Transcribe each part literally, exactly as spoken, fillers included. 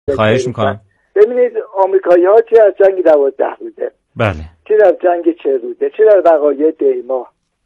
خواهش میکنم. ببینید آمریکایی‌ها چه از جنگ دوازده روزه، بله، چه از جنگ چه روزه، چه در وقایع دیما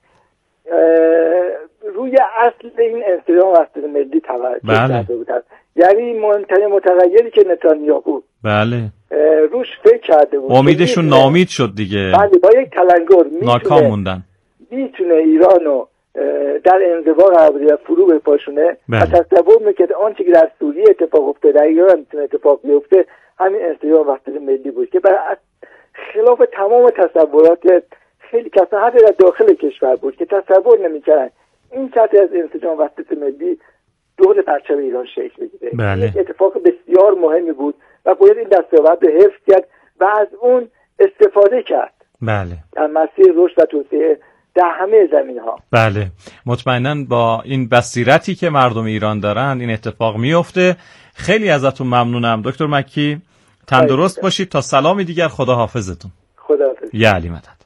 روی اصل این انسجام وحدت ملی توجه کرده بودند. یعنی مهمترین متغیری که نتانیاهو بله روش فکر کرده بود، امیدشون ناامید شد دیگه. بله، با یک تلنگر ناکام موندن، میتونه ایرانو در انزوا قرار بده، فرو بپاشونه. بله. و تصور میکرد آنچه که در سوریه اتفاق افتاده در ایران میتونه اتفاق بیفته، همین انسجام وحدت ملی بود که بر خلاف تمام تصورات خیلی کسا حتی در داخل کشور بود که تصور نمیکردن این سطح از انسجام وحدت ملی دور پرچم ایران شکل بگیره. بله. این اتفاق بسیار مهمی بود و باید این دستاورد رو حفظ کرد و از اون استفاده کرد. بله. در مسیر رشد و توسعه در همه زمین‌ها. بله، مطمئناً با این بصیرتی که مردم ایران دارن این اتفاق میفته. خیلی ازتون ممنونم دکتر مکی، تندرست باشید. تا سلامی دیگر، خدا حافظتون. خدا حافظ. یا علی مدد.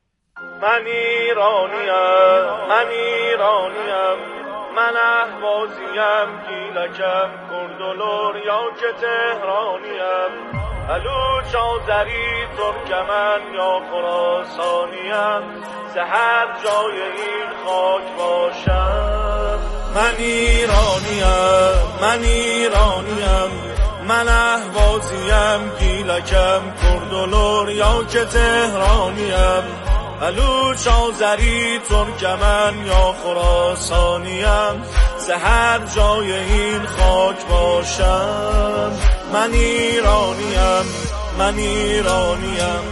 من ایرانیم، من ایرانیم، من اهوازیم، گیلکم، کردولور یا که تهرانیم، بلوچ آذری، ترکمن یا خراسانیم، سحر جای این خاک باشم. من ایرانیم، من ایرانیم، من اهوازیم، گیلکم، کردولور یا که تهرانیم، بلوچ آذری، ترکمن یا خراسانیم، سحر جای این خاک باشم. من ایرانیم، من ایرانیم،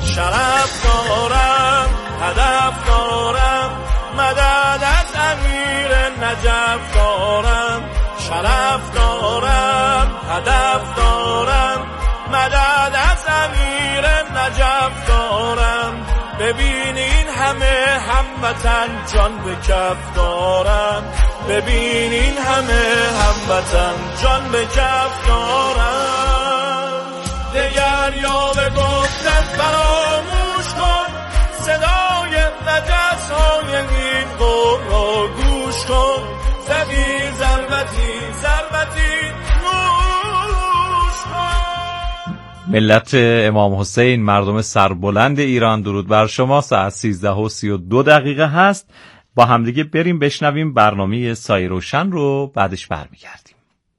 شرف دارم، هدف دارم، مدد از امیر نجف دارم. شرف دارم، هدف دارم، مدد از امیر نجف دارم. ببینین همه هموطن جان به کف دارم، ببینین همه هموطن جان به کف دارم. دگر یا به گفتن فراموش کن، صدای نجس های این قوم را گوش کن. زدی ضربتی ضربتی نوش کن. ملت امام حسین، مردم سربلند ایران، درود بر شما. ساعت سیزده و سی و دو دقیقه هست. با همدیگه بریم بشنویم برنامه سایه روشن رو، بعدش برمیگردیم.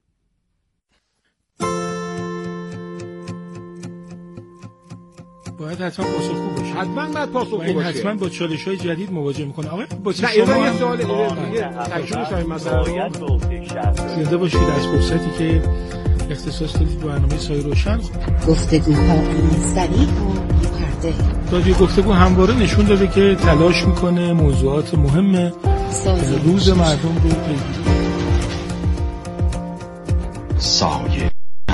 باید حتما پاسخگو باشه. حتما باید پاسخگو باشه. این حتما با چالش‌های جدید مواجه میکنه. آقا با نه اینا یه سوال دیگه تکمیل صاحب مسئله زنده باشید از فرصتی که اختصاص دادید برنامه سایه روشن. گفتگوها سریع و پرده. رادیو گفتگو همواره نشون داده که تلاش میکنه موضوعات مهم روز مردم رو پیگیری. سایه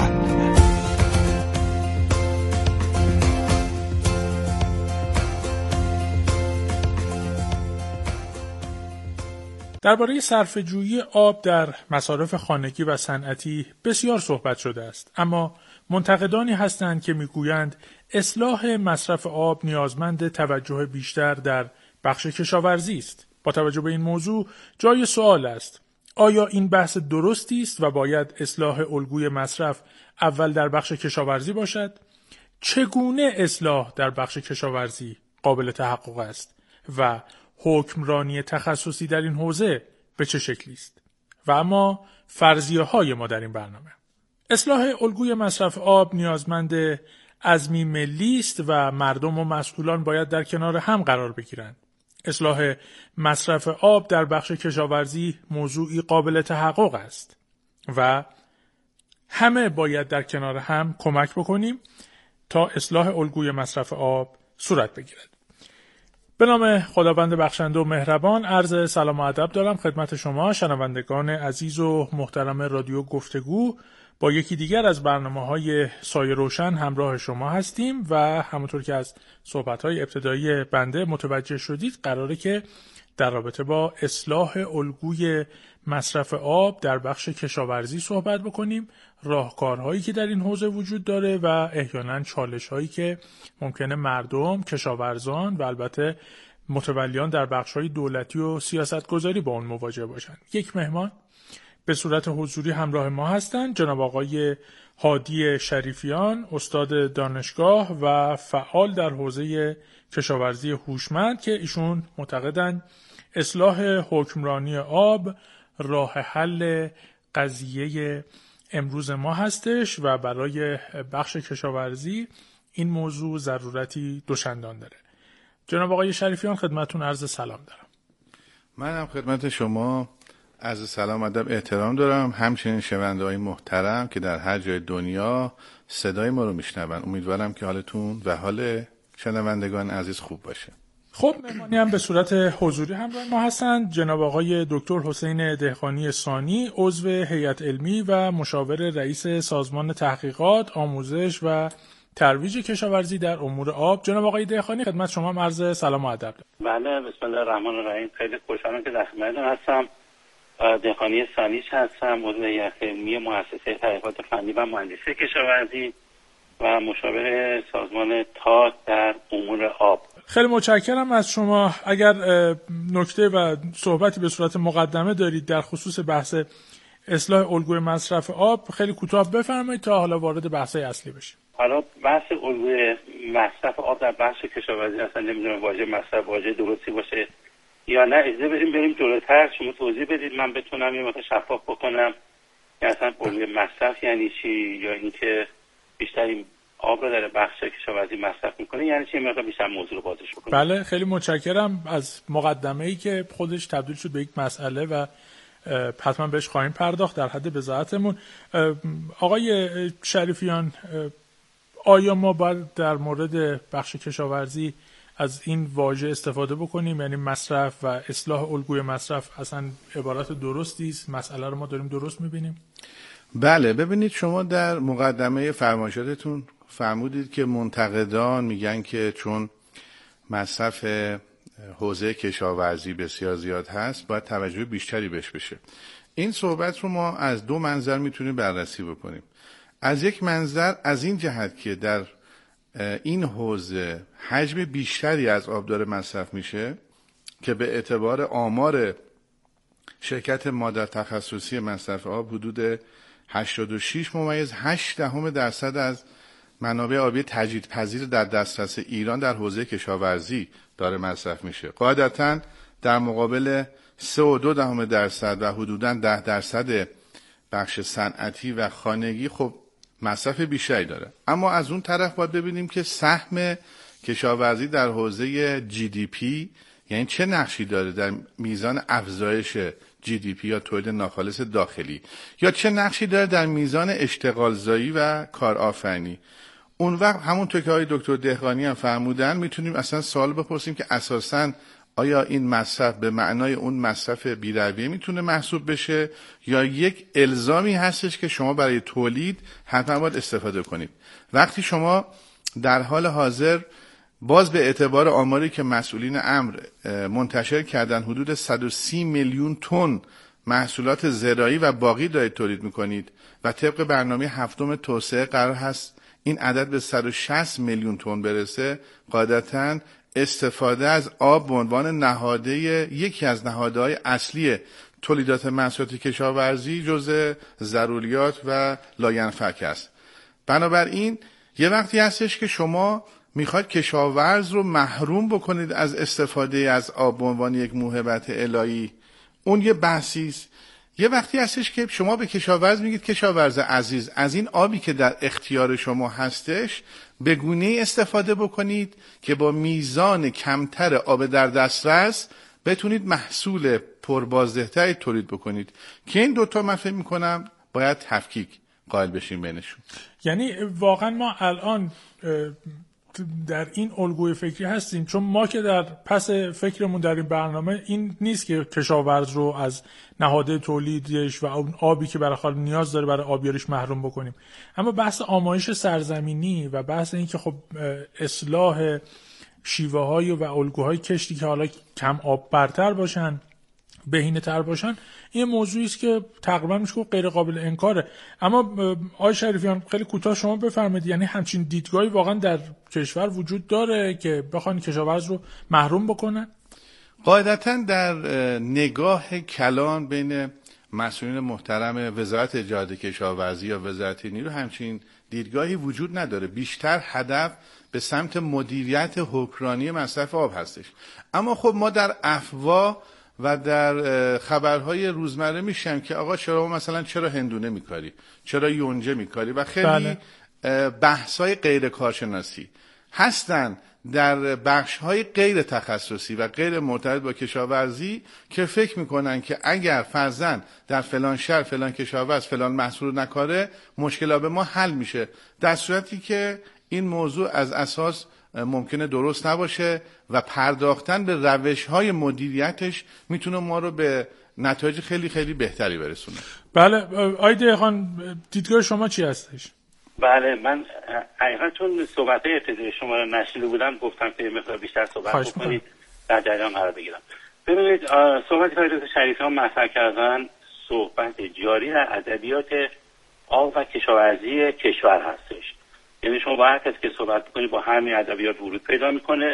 درباره صرفه‌جویی آب در مصارف خانگی و صنعتی بسیار صحبت شده است، اما منتقدانی هستند که میگویند اصلاح مصرف آب نیازمند توجه بیشتر در بخش کشاورزی است. با توجه به این موضوع جای سوال است: آیا این بحث درستی است و باید اصلاح الگوی مصرف اول در بخش کشاورزی باشد؟ چگونه اصلاح در بخش کشاورزی قابل تحقق است و حکمرانی تخصصی در این حوزه به چه شکلی است؟ و اما فرضیه های ما در این برنامه. اصلاح الگوی مصرف آب نیازمند عزمی ملی است و مردم و مسئولان باید در کنار هم قرار بگیرند. اصلاح مصرف آب در بخش کشاورزی موضوعی قابل تحقق است و همه باید در کنار هم کمک بکنیم تا اصلاح الگوی مصرف آب صورت بگیرد. به نام خداوند بخشنده و مهربان عرض سلام و ادب دارم خدمت شما شنوندگان عزیز و محترم رادیو گفتگو. با یکی دیگر از برنامه‌های سایه روشن همراه شما هستیم و همونطور که از صحبت‌های ابتدایی بنده متوجه شدید قراره که در رابطه با اصلاح الگوی مصرف آب در بخش کشاورزی صحبت بکنیم، راهکارهایی که در این حوزه وجود داره و احیانا چالش‌هایی که ممکنه مردم، کشاورزان و البته متولیان در بخش‌های دولتی و سیاستگذاری با اون مواجه باشن. یک مهمان به صورت حضوری همراه ما هستند جناب آقای هادی شریفیان، استاد دانشگاه و فعال در حوزه کشاورزی هوشمند که ایشون معتقدند اصلاح حکمرانی آب راه حل قضیه امروز ما هستش و برای بخش کشاورزی این موضوع ضرورتی دوچندان داره. جناب آقای شریفیان خدمتتون عرض سلام دارم. من هم خدمت شما عرض سلام ادب احترام دارم، همچنین شنونده‌های محترم که در هر جای دنیا صدای ما رو میشنون. امیدوارم که حالتون و حال شنوندگان عزیز خوب باشه. خب مهمانی هم به صورت حضوری همراه ما هستند جناب آقای دکتر حسین دهقانی ثانی، عضو هیئت علمی و مشاور رئیس سازمان تحقیقات، آموزش و ترویج کشاورزی در امور آب. جناب آقای دهقانی خدمت شما هم عرض سلام و ادب. بله، بسم الله الرحمن الرحیم. خیلی خوشحالم که در خدمتتون هستم. دهقانی ثانی هستم، عضو هیئت علمی مؤسسه تحقیقات فنی و مهندسی کشاورزی و مشاور سازمان تاک در امور آب. خیلی متشکرم از شما. اگر نکته و صحبتی به صورت مقدمه دارید در خصوص بحث اصلاح الگوی مصرف آب خیلی کوتاه بفرمایید تا حالا وارد بحث‌های اصلی بشیم. حالا بحث الگوی مصرف آب در بخش کشاورزی اصلا نمیدونم واژه مصرف واژه درستی باشه یا نه. اجازه بدیم بریم جلوتر، شما توضیح بدید من بتونم یه مقدار شفاف بکنم که اصلا الگوی مصرف یعنی چی، یا اینکه بیشتر این آب رو در بخش کشاورزی مصرف میکنه یعنی چی، مقدار بیشتر موضوع رو بازش بکنیم. بله، خیلی متشکرم از مقدمه‌ای که خودش تبدیل شد به یک مسئله و حتما بهش خواهیم پرداخت در حد بضاعتمون. آقای شریفیان، آیا ما باید در مورد بخش کشاورزی از این واژه استفاده بکنیم، یعنی مصرف و اصلاح الگوی مصرف اصلا عبارت درستی است؟ مسئله رو ما داریم درست میبینیم؟ بله، ببینید شما در مقدمه فرمایشاتتون فرمودید که منتقدان میگن که چون مصرف حوزه کشاورزی بسیار زیاد هست باید توجه بیشتری بهش بشه. این صحبت رو ما از دو منظر میتونیم بررسی بکنیم. از یک منظر از این جهت که در این حوزه حجم بیشتری از آب داره مصرف میشه که به اعتبار آمار شرکت مادر تخصصی مصرف آب حدود هشتاد و شش ممیز هشت دهم درصد از منابع آبی تجدیدپذیر در دسترس ایران در حوزه کشاورزی داره مصرف میشه. قاعدتاً در مقابل سه و دو دهم درصد و حدوداً ده درصد بخش صنعتی و خانگی خب مصرف بیشتری داره. اما از اون طرف باید ببینیم که سهم کشاورزی در حوزه جی دی پی یعنی چه نقشی داره در میزان افزایش جی دی پی یا تولید ناخالص داخلی، یا چه نقشی داره در میزان اشتغالزایی و کارآفرینی. اون وقت همونطور که آقای دکتر دهقانی هم فرمودن میتونیم اصلا سوال بپرسیم که اساساً آیا این مصرف به معنای اون مصرف بی‌رویه میتونه محسوب بشه یا یک الزامی هستش که شما برای تولید حتما باید استفاده کنید. وقتی شما در حال حاضر باز به اعتبار آماری که مسئولین امر منتشر کردن حدود صد و سی میلیون تن محصولات زراعی و باغی دارید تولید میکنید و طبق برنامه هفتم توسعه قرار هست این عدد به صد و شصت میلیون تن برسه، قاعدتاً استفاده از آب به عنوان نهاده یکی از نهادهای اصلی تولیدات محصولات کشاورزی جزء ضروریات و لاینفک است. بنابراین یه وقتی هستش که شما میخواید کشاورز رو محروم بکنید از استفاده از آب به عنوان یک موهبت الهی، اون یه بحثی است. یه وقتی هستش که شما به کشاورز میگید کشاورز عزیز از این آبی که در اختیار شما هستش به گونه‌ای استفاده بکنید که با میزان کمتر آب در دسترس بتونید محصول پربازدهتری تولید بکنید که این دوتا من فکر میکنم باید تفکیک قائل بشیم بینشون. یعنی واقعا ما الان در این الگوی فکری هستیم، چون ما که در پس فکرمون در این برنامه این نیست که کشاورز رو از نهاده تولیدش و اون آبی که برای خالق نیاز داره برای آبیاریش محروم بکنیم، اما بحث آمایش سرزمینی و بحث این که خب اصلاح شیوه های و الگوهای کشتی که حالا کم آب برتر باشن، بهینه تر باشن، این موضوعی است که تقریبا میشه گفت غیر قابل انکاره. اما آقای شریفیان خیلی کوتاه شما بفرمایید، یعنی همچین دیدگاهی واقعا در کشور وجود داره که بخوان کشاورز رو محروم بکنن؟ قاعدتا در نگاه کلان بین مسئولین محترم وزارت اجرایی کشاورزی یا وزارت نیرو همچین دیدگاهی وجود نداره. بیشتر هدف به سمت مدیریت حکمرانی مصرف آب هستش. اما خب ما در افواه و در خبرهای روزمره میشم که آقا چرا مثلا چرا هندونه میکاری، چرا یونجه میکاری و خیلی بله. بحث‌های غیر کارشناسی هستن در بخش‌های غیر تخصصی و غیر مرتبط با کشاورزی که فکر میکنن که اگر فرضاً در فلان شهر فلان کشاورز فلان محصول نکاره مشکلات به ما حل میشه، در صورتی که این موضوع از اساس ممکنه درست نباشه و پرداختن به روش‌های مدیریتش میتونه ما رو به نتایج خیلی خیلی بهتری برسونه. بله آقای دهقان دیدگاه شما چی هستش؟ بله من حقیقتا چون صحبت‌های ابتدایی شما رو نشنیده بودم گفتم که مقدار بیشتر صحبت بکنید در جریان قرار بگیرم. ببینید صحبتی که آقای شریفیان مطرح کردن صحبت جاری در ادبیات آب و کشاورزی کشور هستش. یعنی شما با هر کسی که صحبت بکنید با همین ادبیات ورود پیدا میکنه.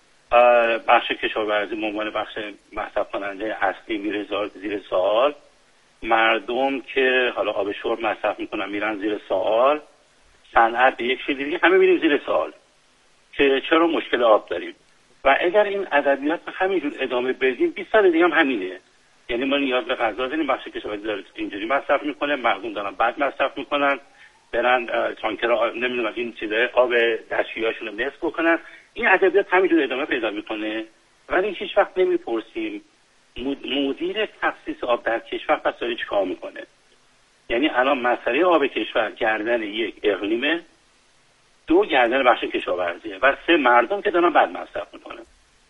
بخش کشاورزی به عنوان بخش مصرف کننده اصلی میره زیر سوال، مردم که حالا آب شرب مصرف میکنن میرن زیر سوال، صنعت به یک شکلی دیگه همه میریم زیر سوال که چرا مشکل آب داریم. و اگر این ادبیات همینجور ادامه بدیم بیست سال دیگه هم همینه. یعنی ما نیاز به غذا داریم، بخش کشاورزی داره اینجوری مصرف میکنه، مردم دارن بد مصرف میکنن، برن تانکر نمیدونم این چیزای آب دستشویی‌هاشون رو نصف بکنن. این ادبیات همینجور ادامه پیدا میکنه ولی هیچ وقت نمیپرسیم مدیر تخصیص آب در کشور پس داره چیکار میکنه. یعنی الان مسئله آب کشور گردن یک اقلیمه، دو گردن بخش کشاورزیه و سه مردم که دارن بد مصرف میکنن.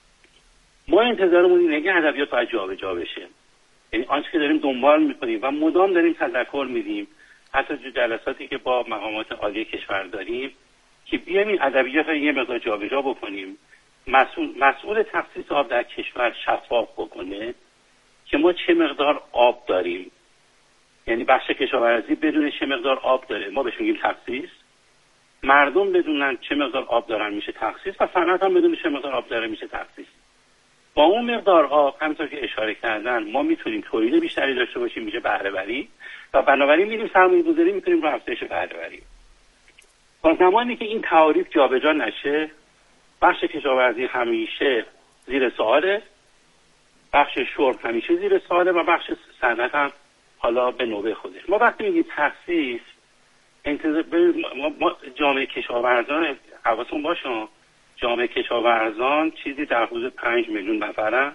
ما انتظارمون اینه که ادبیات باید جابجا بشه. یعنی آنچه که داریم دنبال میکنیم و مدام داریم تذکر میدیم، حتی جلساتی که با مقامات عالی کشور داریم که بیایم این ادبیات رو یه مقدار جابجا بکنیم، مسئول مسئول تخصیص آب در کشور شفاف بکنه که ما چه مقدار آب داریم. یعنی بخش کشاورزی بدون چه مقدار آب داره ما بهش میگیم تخصیص، مردم بدونن چه مقدار آب دارن میشه تخصیص و صنعت هم بدون چه مقدار آب داره میشه تخصیص. با اون مقدار آب همونطور که اشاره کردن ما میتونیم تولید بیشتری داشته باشیم، میشه بهره وری و بنابراین میریم سرمایه گذاری میکنیم رو افزایش بهره وری. تا زمانی که این تعاریف جابجا نشه بخش کشاورزی همیشه زیر سواله، بخش شرب همیشه زیر سواله و بخش صنعت هم حالا به نوبه خودش. ما وقتی میگیم تخصیص انتظار ما, ما جامعه کشاورزان حواستون باشه، جامعه کشاورزان چیزی در حدود پنج میلیون نفره،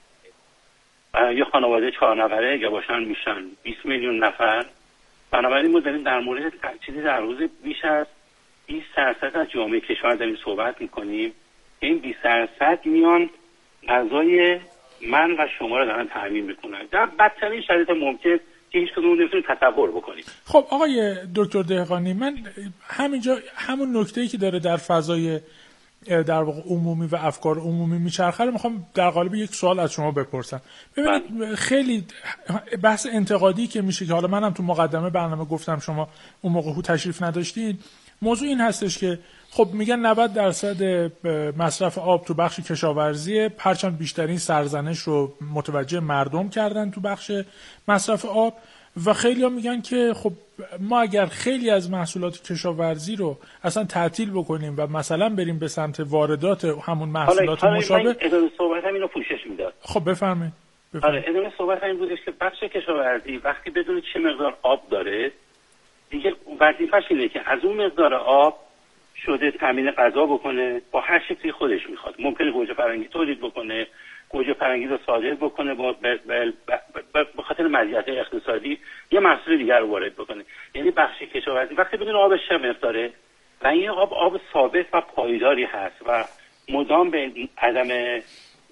یا خانواده چهار نفره اگه باشن میشن بیست میلیون نفر. بنابراین ما داریم در مورد چیزی در روز بیش از بیست درصد از جامعه کشور داریم صحبت میکنیم. این بیست درصد میان غذای من و شما رو دارن تامین میکنن در بدترین شرایط ممکن که هیچ کدوم نمیتونیم تصور بکنیم. خب آقای دکتر دهقانی، من همینجا همون نکته‌ای که داره در فضای در واقع عمومی و افکار عمومی میچرخه رو میخوام در قالب یک سوال از شما بپرسم. ببینید خیلی بحث انتقادی که میشه که حالا منم تو مقدمه برنامه گفتم شما اون موقع تشریف نداشتید، موضوع این هستش که خب میگن نود درصد مصرف آب تو بخش کشاورزی، هرچند بیشترین سرزنش رو متوجه مردم کردن تو بخش مصرف آب و خیلی ها میگن که خب ما اگر خیلی از محصولات کشاورزی رو اصلا تعطیل بکنیم و مثلا بریم به سمت واردات همون محصولات مشابه. حالا ادامه صحبت هم اینو پوشش میداد. خب بفرمایید. آره ادامه صحبت هم بودش که بخش کشاورزی وقتی بدون چه مقدار آب داره دیگه وظیفه‌ش اینه که از اون مقدار آب شده تامین غذا بکنه با هر شکلی خودش میخواد. ممکنه گوجه فرنگی تولید بکنه، گوجه فرنگی رو صادر بکنه با به خاطر مزیت اقتصادی یه محصول دیگر رو وارد بکنه. یعنی بخش کشاورزی وقتی بدون آبش چه داره و این آب آب ثابت و پایداری هست و مدام به عدم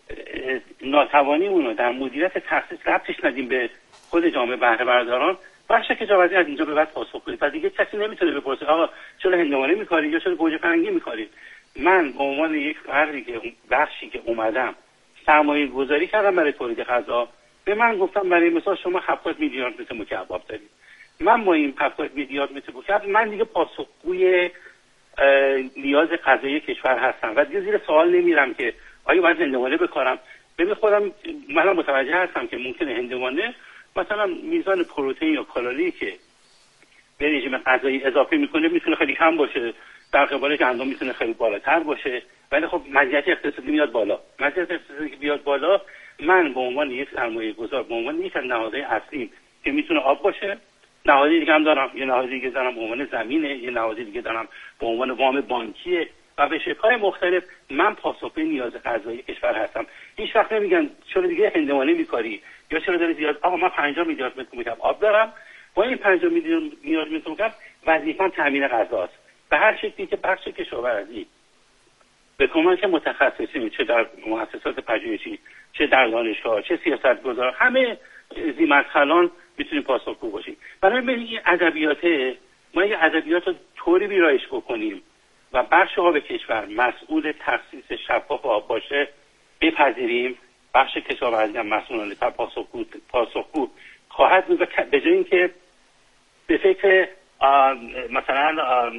ناتوانی اونو در مدیریت تخصیص ربطش ندیم به خود جامعه بهره برداران، بخش کشاورزی از اینجا به بعد پاسخ بده و دیگه کسی نمیتونه بپرسه آقا چرا هندوانه میکاری یا چرا گوجه فرنگی میکاری. من به عنوان یک فردی که بخشی که اومدم سرمایه گذاری کردم برای تولید غذا، به من گفتم برای مثال شما هفتاد میلیارد متر مکعب دارید، من با این هفتاد میلیارد متر مکعب من دیگه پاسخگوی نیاز غذایی کشور هستم و دیگه زیر سوال نمیرم که آیا باید هندوانه بکارم. ببین خودم من متوجه هستم که ممکنه هندوانه مثلا میزان پروتئین یا کالری که به رژیم غذایی اضافه میکنه میتونه خیلی کم باشه، در قبال گندم میتونه خیلی بالاتر باشه، ولی خب مزیت اقتصادی میاد بالا. مزیت اقتصادی که بیاد بالا، من به عنوان یک سرمایه گذار، به عنوان یک از نهادهای اصلی که میتونه آب باشه، نهادی دیگه هم دارم، یه نهادی دیگه دارم به عنوان زمینه، یه نهادی دیگه دارم به عنوان وام بانکیه و به شکل‌های مختلف من پاسخگوی نیاز غذایی کشور هستم. هیچ وقت نمیگن چرا دیگه هندوانه میکاری یا چرا داری زیاد. آقا من پنجاه میلیارد متر مکعب آب دارم، با این پنجاه میلیارد متر مکعب وظیفه‌م تامین غذاست. به هر شکلی که بخش کشاورزی به کمک متخصصین، چه در مؤسسات پژوهشی، چه در دانشگاه، چه سیاستگزار، همه ذی‌مدخلان میتونیم پاسخگو باشیم. بنابراین این ادبیاته، ما این ادبیات رو طوری ویرایش بکنیم و بخش آب کشور مسئول تخصیص شفاف آب باشه، بپذیریم بخش کشاورزی هم مسئولانه تر پاسخگو پاسخگو خواهد بود. به جای اینکه به فکر مثلا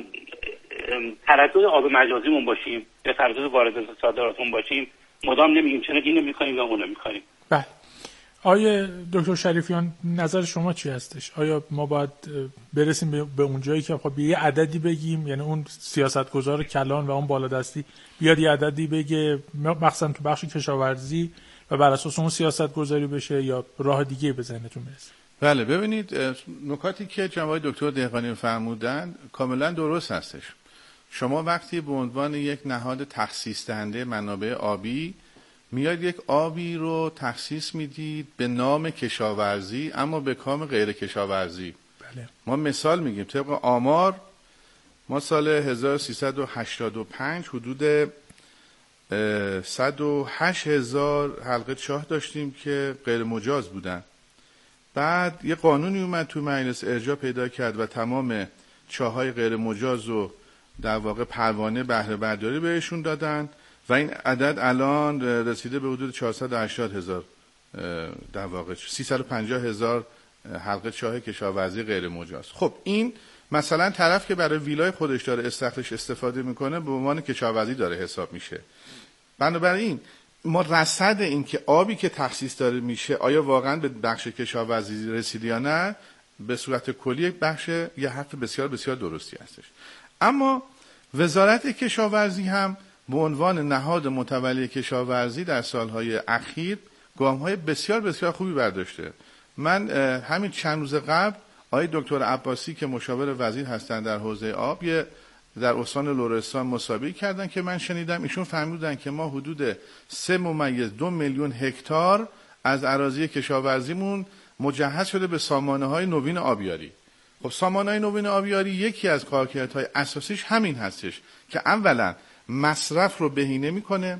تردد آب مجازیمون باشیم یا تردد واردات صادراتمون باشیم، مدام نمیگیم چرا اینو میکنیم یا اونو میکنیم. بله. آیا دکتر شریفیان نظر شما چی هستش؟ آیا ما باید برسیم به اون جایی که خب یه عددی بگیم، یعنی اون سیاستگزار کلان و اون بالادستی بیاد یه عددی بگه مخصوصا تو بخش کشاورزی و بر اساس اون سیاست گذاری بشه، یا راه دیگه به ذهنتون برسه؟ بله، ببینید نکاتی که جناب دکتر دهقانی فرمودن کاملا درست هستش. شما وقتی به عنوان یک نهاد تخصیص دهنده منابع آبی میاد یک آبی رو تخصیص میدید به نام کشاورزی اما به کام غیر کشاورزی. بله. ما مثال میگیم طبق آمار ما سال هزار و سیصد و هشتاد و پنج حدود صد و هشت هزار حلقه چاه داشتیم که غیر مجاز بودن. بعد یه قانونی اومد تو مجلس ارجاع پیدا کرد و تمام چاهای غیر مجاز رو در واقع پروانه بهره برداری بهشون دادن و این عدد الان رسیده به حدود چهارصد و هشتاد هزار، در واقع سیصد و پنجاه هزار حلقه چاه کشاورزی غیر مجاز. خب این مثلا طرف که برای ویلای خودش داره استخرش استفاده میکنه به عنوان کشاورزی داره حساب میشه. بنابراین ما رصد این که آبی که تخصیص داره میشه آیا واقعا به بخش کشاورزی رسید یا نه، به صورت کلی یک بخش یه حرف بسیار بسیار درستی هستش. اما وزارت کشاورزی هم به عنوان نهاد متولی کشاورزی در سالهای اخیر گام‌های بسیار بسیار خوبی برداشته. من همین چند روز قبل آقای دکتر عباسی که مشاور وزیر هستند در حوزه آب یه در استان لرستان مسابقه کردن که من شنیدم ایشون فهمیدن که ما حدود سه ممیز دو میلیون هکتار از اراضی کشاورزیمون مجهز شده به سامانه‌های نوین آبیاری. خب سامانه‌های نوین آبیاری یکی از کارکردهای اساسیش همین هستش که اولا مصرف رو بهینه میکنه،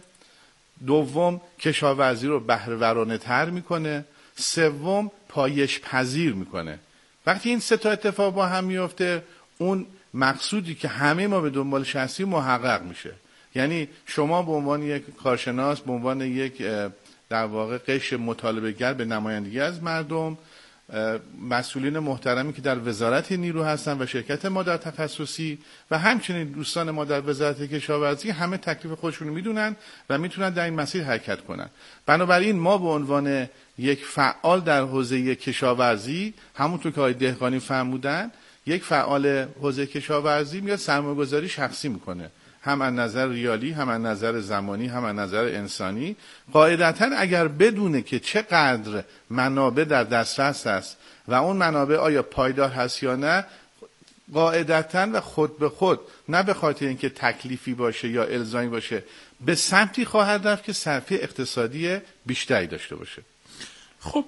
دوم کشاورزی رو بهره‌ورانه تر میکنه، سوم پایش پذیر میکنه. وقتی این سه تا اتفاق با هم میفته اون مقصودی که همه ما به دنبالش هستیم محقق میشه. یعنی شما به عنوان یک کارشناس، به عنوان یک در واقع قشر مطالبه‌گر به نمایندگی از مردم، مسئولین محترمی که در وزارت نیرو هستن و شرکت ما در تخصصی و همچنین دوستان ما در وزارت کشاورزی همه تکلیف خودشون میدونن و میتونن در این مسیر حرکت کنن. بنابراین ما به عنوان یک فعال در حوزه کشاورزی، همونطور که آقای دهقانی فرمودن، یک فعال حوزه کشاورزی میاد سرمایه‌گذاری شخصی میکنه، هم از نظر ریالی، هم از نظر زمانی، هم از نظر انسانی. قاعدتاً اگر بدونه که چقدر منابع در دسترس است و اون منابع آیا پایدار هست یا نه، قاعدتاً و خود به خود، نه به خاطر اینکه تکلیفی باشه یا الزامی باشه، به سمتی خواهد رفت که صرفه اقتصادی بیشتری داشته باشه. خب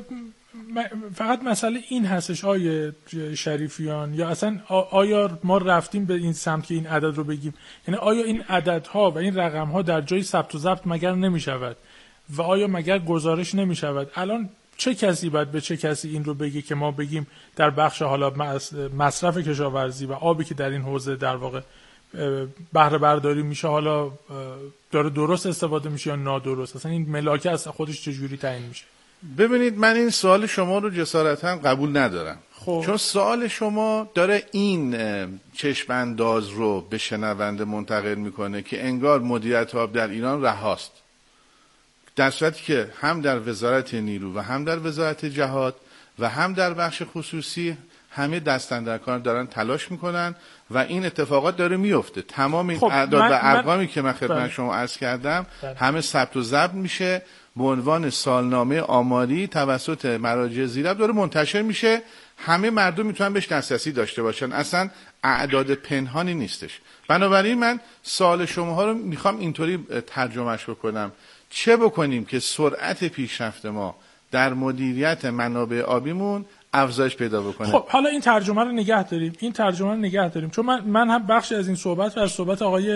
فقط مسئله این هستش آیه شریفیان، یا اصلا آیا ما رفتیم به این سمت که این عدد رو بگیم؟ یعنی آیا این عددها و این رقمها در جای ثبت و ضبط مگر نمی شود و آیا مگر گزارش نمی شود؟ الان چه کسی باید به چه کسی این رو بگه که ما بگیم در بخش حالا مصرف کشاورزی و آبی که در این حوزه در واقع بهره برداری میشه حالا داره درست استفاده میشه یا نادرست؟ اصلا این ملاکه از خودش چجوری تعیین میشه؟ ببینید من این سوال شما رو جسارتا قبول ندارم. خب. چون سوال شما داره این چشم انداز رو به شنونده منتقل میکنه که انگار مدیریت آب در ایران رهاست، در صورتی که هم در وزارت نیرو و هم در وزارت جهاد و هم در بخش خصوصی همه دستن در کار دارن تلاش میکنن و این اتفاقات داره میفته. تمام این خب اعداد و ارقامی من... که من خدمت بله. شما عرض کردم بله. همه ثبت و ضبط میشه به عنوان سالنامه آماری توسط مراجع زیرب داره منتشر میشه، همه مردم میتونن بهش دسترسی داشته باشن، اصلا اعداد پنهانی نیستش. بنابراین من سوال شما رو میخوام اینطوری ترجمهش بکنم، چه بکنیم که سرعت پیشرفت ما در مدیریت منابع آبیمون افزایش پیدا بکنه؟ خب حالا این ترجمه رو نگه داریم، این ترجمه رو نگه داریم، چون من من هم بخش از این صحبت رو از صحبت آقای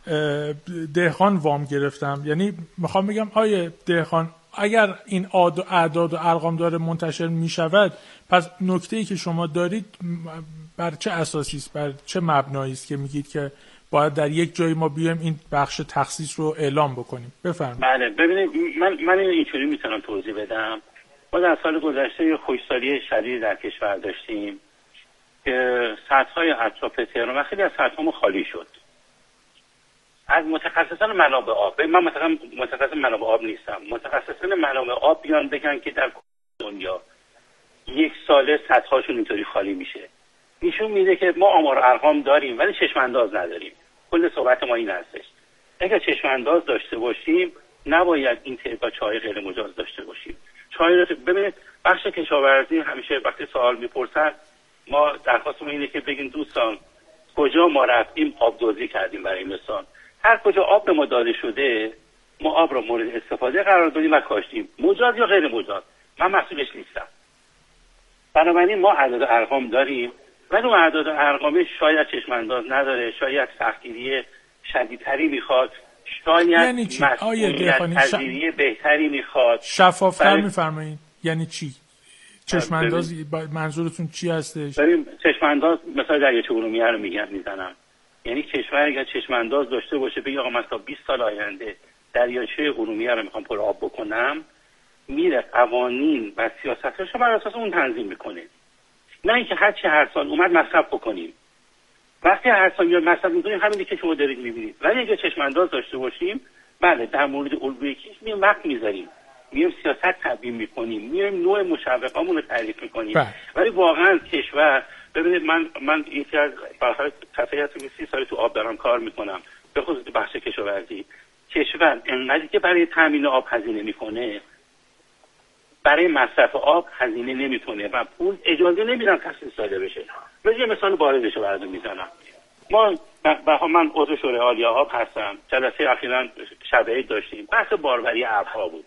دهقان وام گرفتم. یعنی میخوام بگم آیه دهقان، اگر این اعداد و ارقام داره منتشر میشود، پس نکته‌ای که شما دارید بر چه اساسی است، بر چه مبنایی است که میگید که باید در یک جایی ما بیایم این بخش تخصیص رو اعلام بکنیم؟ بفرمایید. بله ببینید، من من اینجوری میتونم توضیح بدم. ما در سال گذشته یه خشکسالی شدید در کشور داشتیم که سطح‌های اطراف تهران و خیلی از سطح‌ها خالی شد. از متخصصان منابع آب، من مثلا متخصص منابع آب نیستم، متخصصان منابع آب بیان بگن که در دنیا یک ساله سطح‌هاشون اینطوری خالی میشه، نشون میده که ما آمار و ارقام داریم ولی چشم انداز نداریم. کل صحبت ما این هستش. اگر چشم انداز داشته باشیم نباید این تعداد چای غیر مجاز داشته باشیم. چای رو ببینید، بخش کشاورزی همیشه وقتی سوال میپرسن ما درخواستمون اینه که بگین دوستان کجا ما رفتیم آب دزدی کردیم. برای مثال هر کجا آب به ما داده شده ما آب را مورد استفاده قرار دادیم و کاشتیم، مجاز یا غیر مجاز، من مسئولش نیستم. بنابراین ما اعداد و ارقام داریم ولی اون اعداد و ارقام شاید چشم انداز نداره، شاید سختگیری شدیدتری میخواد، شاید یعنی چی؟ مسئولیت پذیری ش... بهتری میخواد. شفافتر میفرمایید یعنی چی؟ چشم انداز منظورتون چی هستش؟ ببین چشم انداز مثلا دریاچه ارومیه رو میگم میزنم، یعنی کشور اگر چشم انداز داشته باشه بگه آقا من تا بیست سال آینده دریاچه ارومیه رو میخوام پر آب بکنم، میره قوانین و سیاستش رو بر اساس اون تنظیم میکنه، نه اینکه هر چه هر سال اومد مصرف بکنیم. وقتی هر سال میاد مصرف میکنیم همینی که شما دارید میبینید. ولی اگه چشم انداز داشته باشیم، بله در مورد الگوی کیش میایم وقت میذاریم، میایم سیاست تبیین میکنیم، میایم نوع مشوقامون رو تعریف میکنیم. ولی واقعا کشور، ببینید من من یکی از برای تفریحات سی سال تو آب دارم کار میکنم، به خصوص بخش کشاورزی. کشور انقدری که برای تامین آب هزینه میکنه برای مصرف آب هزینه نمیکنه و پول اجازه نمیدن تخصیص داده بشه. من یه مثال باردش رو براتون میزنم. ما بها من عضو شورای عالی آب هستم. جلسه اخیراً شب عید داشتیم، بحث باروری ابرها بود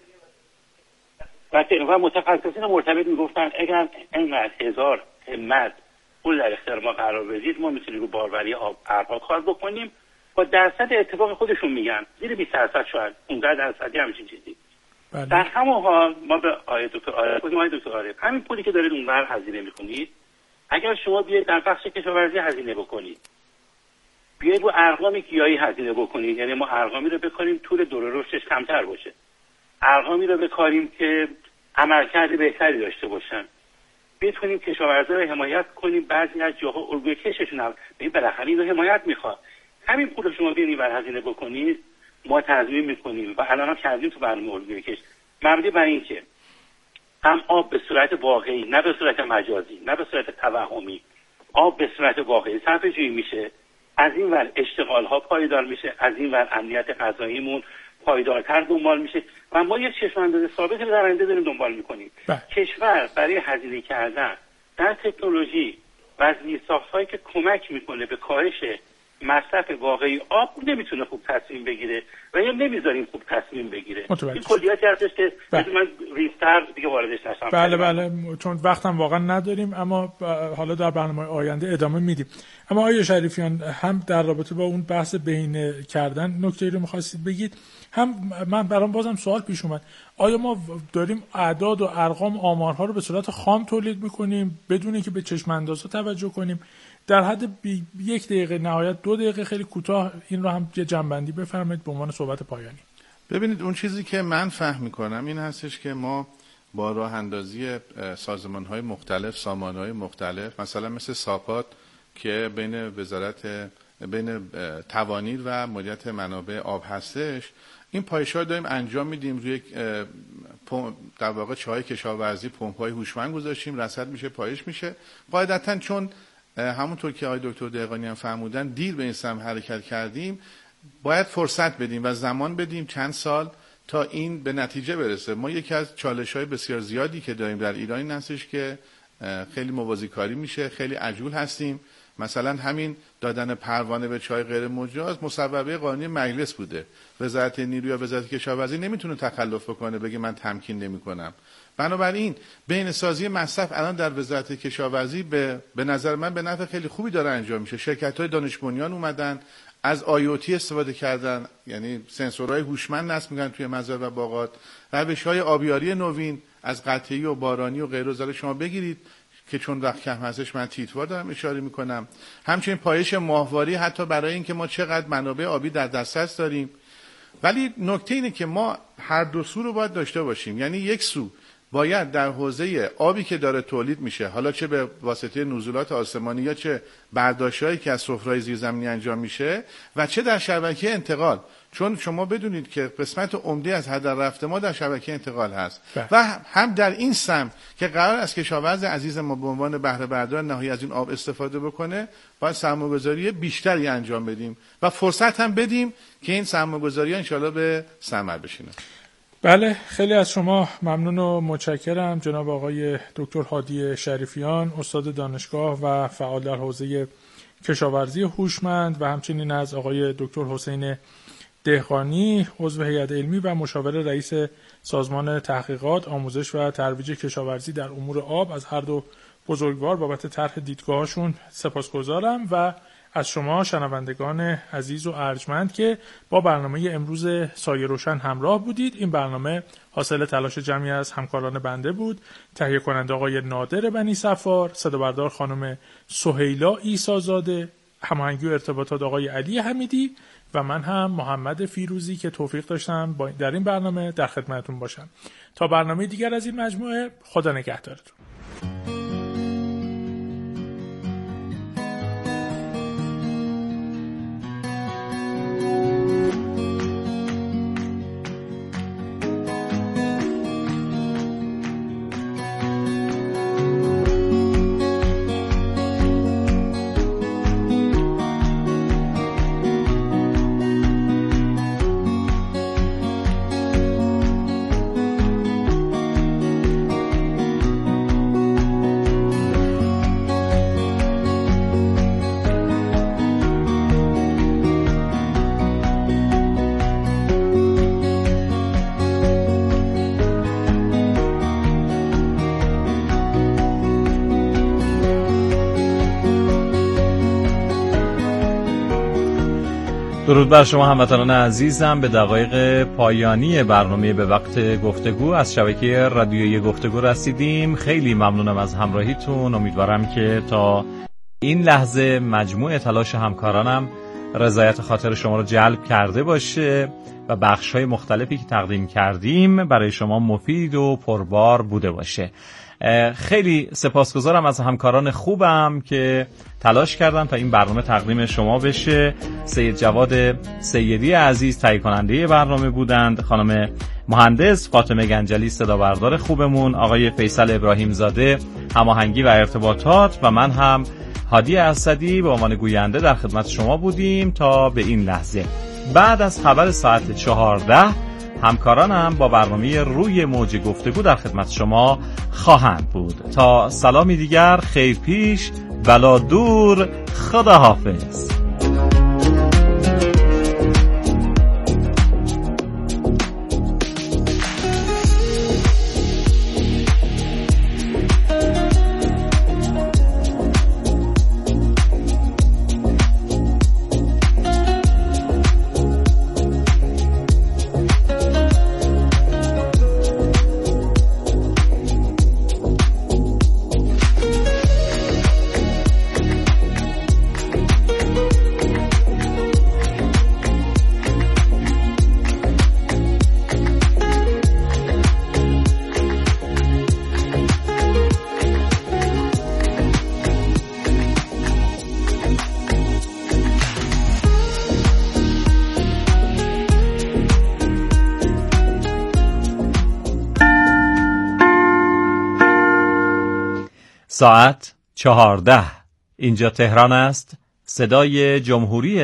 و متخصصین مرتبط میگفتن اگر اینقدر هزار همت پول در اختیار ما قرار بدید ما میتونیم رو باروری آب ابرها کار بکنیم با درصد اتفاق خودشون میگن زیر بیست درصد، شاید پانزده درصدی همچین چیزی. بله. در همون حال ما به آیه دکتر عارف گفتیم آیه دکتر عارف همین پولی که دارید اونور هزینه میکنید اگر شما بیاید در بخش کشاورزی هزینه بکنید، بیاید رو ارقام گیاهی هزینه بکنید، یعنی ما ارقامی رو بکنیم طول دوره رشدش کمتر باشه، ارقامی رو بکاریم که عملکرد بهتری داشته باشن، بتونیم کشاورزا رو حمایت کنیم. بعضی از جاها الگوی کششون هم ببین بالاخره اینو حمایت میخواد. همین پول رو شما بیاید بر هزینه بکنید ما تضمین میکنیم و الان هم کردیم تو برنامه الگوی کش مبنی بر این که هم آب به صورت واقعی، نه به صورت مجازی، نه به صورت توهمی، آب به صورت واقعی صرفه جویی میشه، از این ور اشتغال ها پایدار میشه، از این ور امنیت غذاییمون پایدارتر دنبال میشه و ما یک چشم انداز ثابت در آینده داریم دنبال میکنیم. کشور برای هزینه کردن در تکنولوژی و زیرساخت‌هایی که کمک میکنه به کاهش مصرف واقعی آب نمیتونه خوب تصمیم بگیره و یا نمیذاریم خوب تصمیم بگیره. این کلیاتی هستش که بله. من ریستر دیگه واردش نشم. بله بله چون وقتم واقعا نداریم، اما حالا در برنامه آینده ادامه میدیم. اما آقای شریفیان هم در رابطه با اون بحث بهینه کردن نکته‌ای رو می‌خواستید بگید، هم من برام بازم سوال پیش اومد آیا ما داریم اعداد و ارقام آمارها رو به صورت خام تولید می‌کنیم بدون اینکه به چشم اندازها توجه کنیم؟ در حد یک دقیقه نهایت دو دقیقه خیلی کوتاه این رو هم یه جنبندی بفرمایید به عنوان صحبت پایانی. ببینید اون چیزی که من فهم میکنم این هستش که ما با راه اندازی سازمان های مختلف، سامان های مختلف، مثلا مثل ساپات که بین وزارت بین توانیر و مدیریت منابع آب هستش، این پایش‌ها داریم انجام میدیم روی در واقع چای کشاورزی پمپ‌های هوشمند گذاشتیم، رصد میشه، پایش میشه. قاعدتاً چون همونطور که آقای دکتر دهقانی هم فرمودن دیر به این سمت حرکت کردیم، باید فرصت بدیم و زمان بدیم چند سال تا این به نتیجه برسه. ما یکی از چالش‌های بسیار زیادی که داریم در ایران این هستش که خیلی موازی کاری میشه، خیلی عجول هستیم. مثلا همین دادن پروانه به چای غیر مجاز مصوبه قانونی مجلس بوده. وزارت نیروی یا وزارت کشاورزی نمیتونه تخلف بکنه بگه من تمکین نمیکنم. بنابراین بین‌سازی مصرف الان در وزارت کشاورزی به به نظر من به نفع خیلی خوبی داره انجام میشه. شرکت‌های دانش بنیان اومدن، از آی او تی استفاده کردن، یعنی سنسورهای هوشمند نصب می‌کنن توی مزارع و باغات، روش‌های آبیاری نوین از قطعی و بارانی و غیره زال شما بگیرید که چون وقت کم هستش من تیتوار دارم اشاره می‌کنم. همچنین پایش ماهواری حتی برای اینکه ما چقدر منابع آبی در دسترس داریم. ولی نکته اینه که ما هر دو سو رو باید داشته باشیم. یعنی یک سو باید در حوزه آبی که داره تولید میشه، حالا چه به واسطه نزولات آسمانی یا چه برداشت‌هایی که از سفره‌های زیرزمینی انجام میشه و چه در شبکه انتقال، چون شما بدونید که قسمت عمده از هدر رفت ما در شبکه انتقال هست بله. و هم در این سمت که قرار است کشاورز عزیز ما به عنوان بهره بردار نهایی از این آب استفاده بکنه، باید سرمایه‌گذاری بیشتری انجام بدیم و فرصت هم بدیم که این سرمایه‌گذاری‌ها انشالله به ثمر بشینه. بله، خیلی از شما ممنون و متشکرم جناب آقای دکتر هادی شریفیان، استاد دانشگاه و فعال در حوزه کشاورزی هوشمند و همچنین از آقای دکتر حسین دهقانی، عضو هیئت علمی و مشاور رئیس سازمان تحقیقات، آموزش و ترویج کشاورزی در امور آب، از هر دو بزرگوار بابت طرح دیدگاهشون سپاسگزارم و از شما شنوندگان عزیز و ارجمند که با برنامه امروز سایه روشن همراه بودید. این برنامه حاصل تلاش جمعی از همکاران بنده بود. تهیه کننده آقای نادر بنی صفار، صدا بردار خانم سهیلا عیسی‌زاده، هماهنگی و ارتباطات آقای علی حمیدی و من هم محمد فیروزی که توفیق داشتم در این برنامه در خدمتتون باشم. تا برنامه دیگر از این مجموعه، خدا نگهدارتون. درود بر شما هموطنان عزیزم. به دقایق پایانی برنامه به وقت گفتگو از شبکه رادیویی گفتگو رسیدیم. خیلی ممنونم از همراهیتون. امیدوارم که تا این لحظه مجموع تلاش همکارانم رضایت خاطر شما رو جلب کرده باشه و بخش‌های مختلفی که تقدیم کردیم برای شما مفید و پربار بوده باشه. خیلی سپاسگزارم از همکاران خوبم که تلاش کردن تا این برنامه تقدیم شما بشه. سید جواد سیدی عزیز تهیه کننده برنامه بودند، خانم مهندس فاطمه گنجلی صدا بردار خوبمون، آقای فیصل ابراهیم زاده هماهنگی و ارتباطات و من هم هادی اسدی به عنوان گوینده در خدمت شما بودیم تا به این لحظه. بعد از خبر ساعت چهارده همکارانم با برنامه روی موج گفتگو در خدمت شما خواهند بود. تا سلامی دیگر، خیر پیش بلا دور، خداحافظ. you. ساعت چهارده. اینجا تهران است. صدای جمهوری